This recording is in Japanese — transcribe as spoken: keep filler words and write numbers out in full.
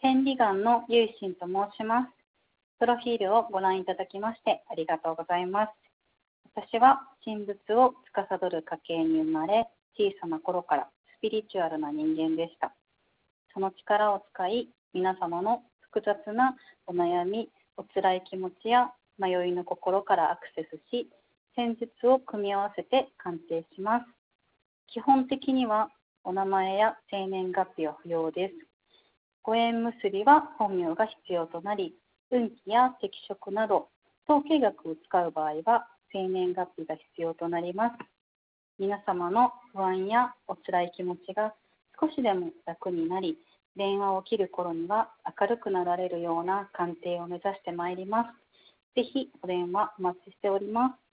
千里眼のゆいしんと申します。プロフィールをご覧いただきましてありがとうございます。私は神仏を司る家系に生まれ、小さな頃からスピリチュアルな人間でした。その力を使い、皆様の複雑なお悩み、お辛い気持ちや迷いの心からアクセスし、戦術を組み合わせて鑑定します。基本的にはお名前や生年月日は不要です。ご縁結びは本名が必要となり、運気や適職など統計学を使う場合は生年月日が必要となります。皆様の不安やお辛い気持ちが少しでも楽になり、電話を切る頃には明るくなられるような鑑定を目指してまいります。ぜひお電話お待ちしております。